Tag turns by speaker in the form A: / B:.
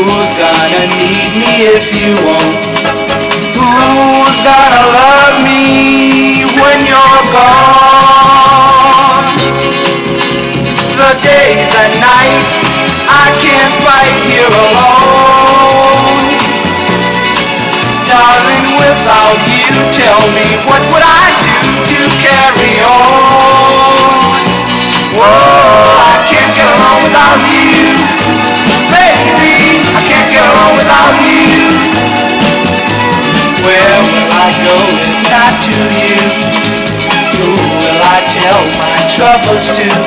A: Who's gonna need me if you won't? Who's gonna love me when you're gone? The days and nights I can't fight here alone. Darling, without you, tell me, what would I do to carry on? Whoa, I can't get along without you. Baby, I can't get along without you. Where will I go if not to you? Who will I tell my troubles to?